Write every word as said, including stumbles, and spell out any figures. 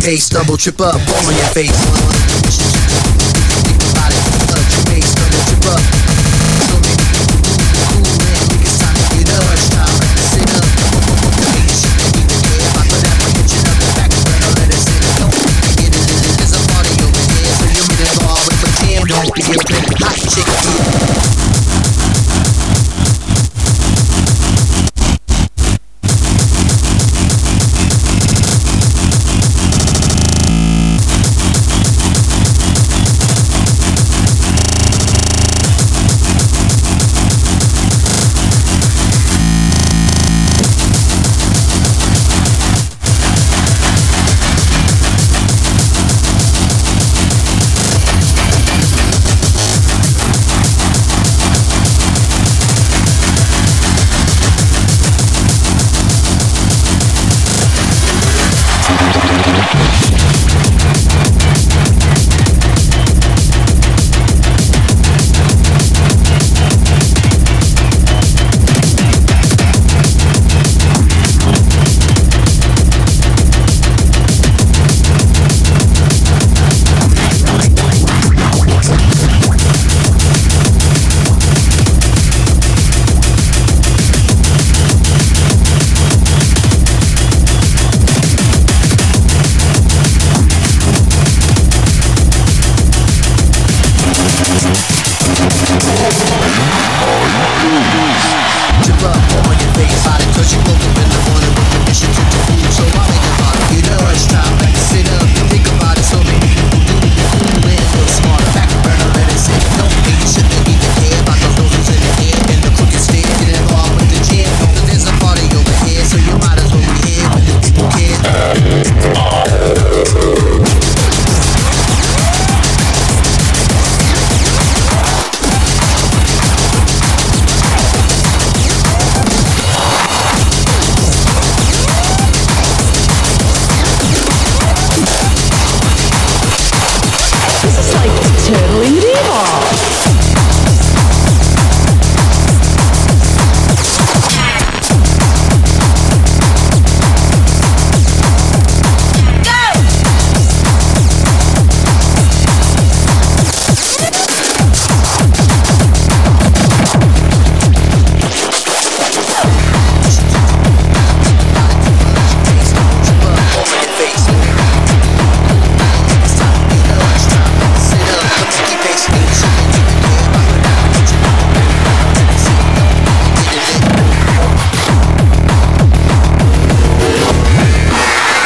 bass, double trip up on your face. Think about it, touch your bass, double trip up. So maybe you can move cool and think it's time to get up. Rush time, sit up. Ain't shit that even care about, but apprehension of the fact that I'll let it sit. Don't forget it, it is a party over here. So you're in the bar with the jam, don't be a bit hot chick here. Trip up on your face, body touching.